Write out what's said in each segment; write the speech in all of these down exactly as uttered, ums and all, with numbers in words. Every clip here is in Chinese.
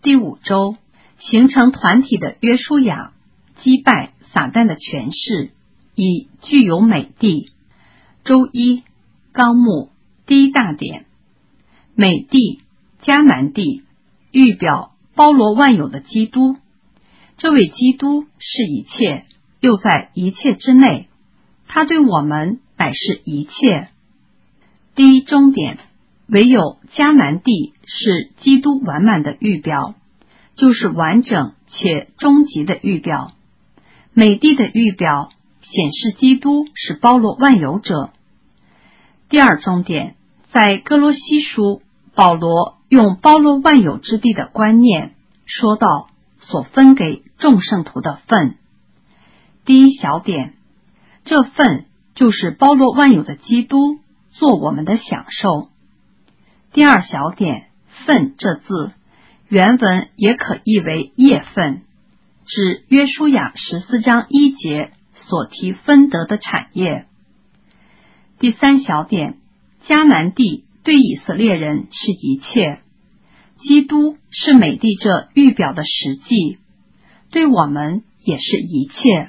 第五周，形成团体的约书亚击败撒旦的权势，以具有美地。周一，纲目第一大点，美地迦南地预表包罗万有的基督。这位基督是一切，又在一切之内，他对我们乃是一切。第一中点，唯有迦南地是基督完满的预表，就是完整且终极的预表。美地的预表显示基督是包罗万有者。第二中点，在哥罗西书，保罗用包罗万有之地的观念说到所分给众圣徒的份。第一小点，这份就是包罗万有的基督做我们的享受。第二小点，份这字原文也可译为业份，指约书亚十四章一节所提分得的产业。第三小点，迦南地对以色列人是一切，基督是美地这预表的实际，对我们也是一切。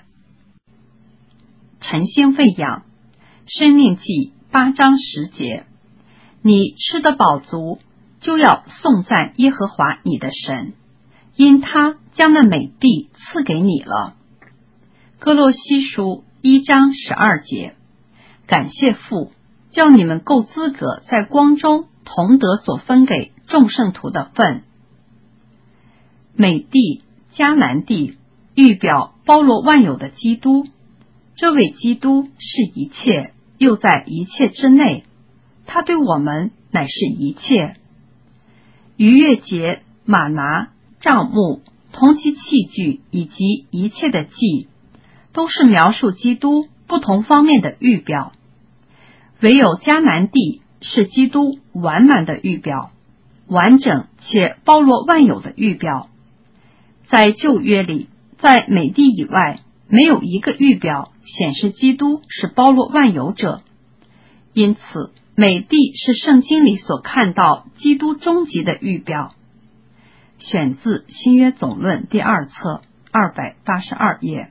晨星喂养，申命记八章十节，你吃得饱足，就要颂赞耶和华你的神，因他将那美地赐给你了。哥罗西书一章十二节，感谢父，叫你们够资格在光中同得所分给众圣徒的份。美地迦南地预表包罗万有的基督，这位基督是一切，又在一切之内，他对我们乃是一切。逾越节、玛拿、帐幕、同其器具以及一切的祭，都是描述基督不同方面的预表。唯有迦南地是基督完满的预表，完整且包罗万有的预表。在旧约里，在美地以外，没有一个预表显示基督是包罗万有者。因此，美地是圣经里所看到基督终极的预表。选自新约总论第二册二百八十二页。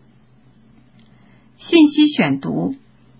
信息选读，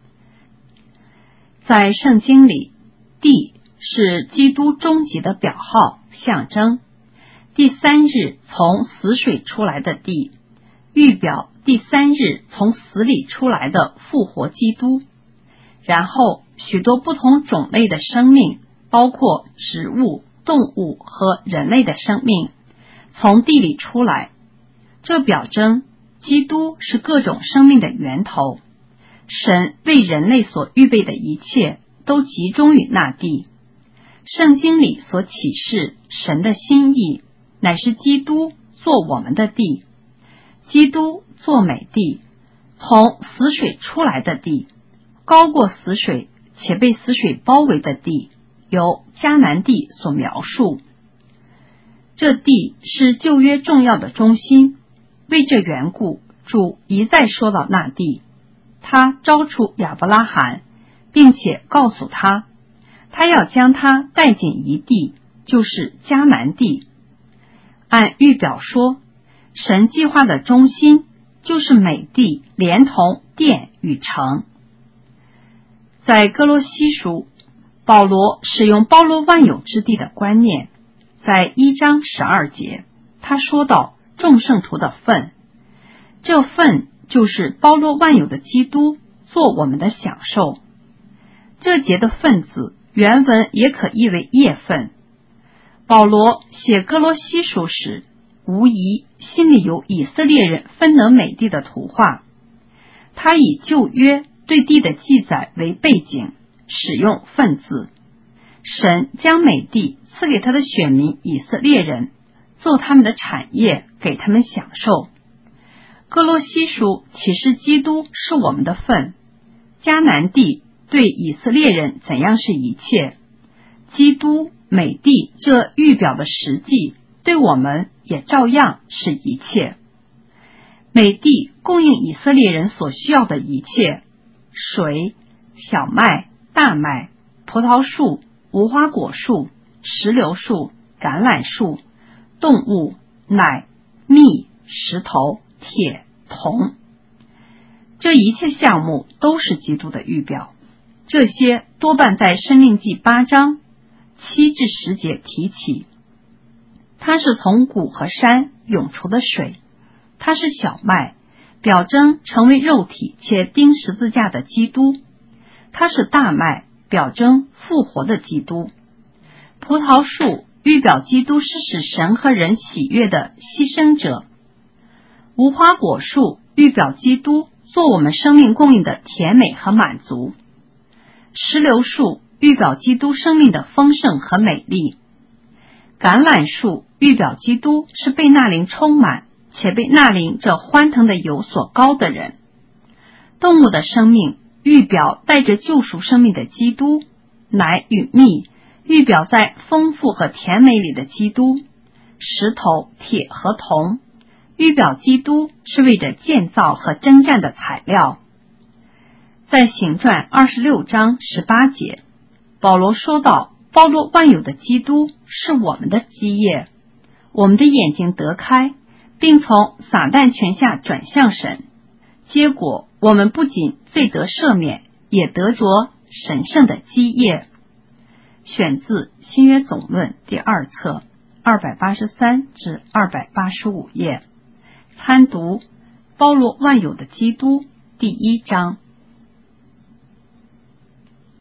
在圣经里，地是基督终极的表号象征。第三日从死水出来的地，预表第三日从死里出来的复活基督。然后许多不同种类的生命，包括植物、动物和人类的生命，从地里出来。这表征基督是各种生命的源头。神为人类所预备的一切都集中于那地。圣经里所启示神的心意，乃是基督做我们的地，基督做美地，从死水出来的地，高过死水且被死水包围的地，由迦南地所描述。这地是旧约重要的中心，为这缘故，主一再说到那地。他招出亚伯拉罕，并且告诉他，他要将他带进一地，就是迦南地。按预表说，神计划的中心就是美地，连同殿与城。在哥罗西书，保罗使用包罗万有之地的观念。在一章十二节，他说到众圣徒的份，这份就是包罗万有的基督做我们的享受。这节的份字原文也可译为业份。保罗写哥罗西书时，无疑心里有以色列人分得美地的图画。他以旧约对地的记载为背景，使用份字。神将美地赐给他的选民以色列人，做他们的产业，给他们享受。哥罗西书启示基督是我们的份，迦南地对以色列人怎样是一切，基督美地这预表的实际对我们也照样是一切。美地供应以色列人所需要的一切，水、小麦、大麦、葡萄树、无花果树、石榴树、橄榄树、 动物、奶、蜜、石头、铁、铜。这一切项目都是基督的预表，这些多半在申命记八章七至十节提起。它是从谷和山涌出的水，它是小麦，表征成为肉体且钉十字架的基督，它是大麦，表征复活的基督。葡萄树预表基督是使神和人喜悦的牺牲者，无花果树预表基督做我们生命供应的甜美和满足，石榴树预表基督生命的丰盛和美丽，橄榄树预表基督是被那灵充满且被那灵这欢腾的油所膏的人。动物的生命预表带着救赎生命的基督，奶与蜜预表在丰富和甜美里的基督，石头、铁和铜预表基督是为着建造和征战的材料。在行传二十六章十八节，保罗说到包罗万有的基督是我们的基业，我们的眼睛得开，并从撒旦权下转向神，结果我们不仅罪得赦免，也得着神圣的基业。选自新约总论第二册二百八十三至二百八十五页，参读包罗万有的基督第一章。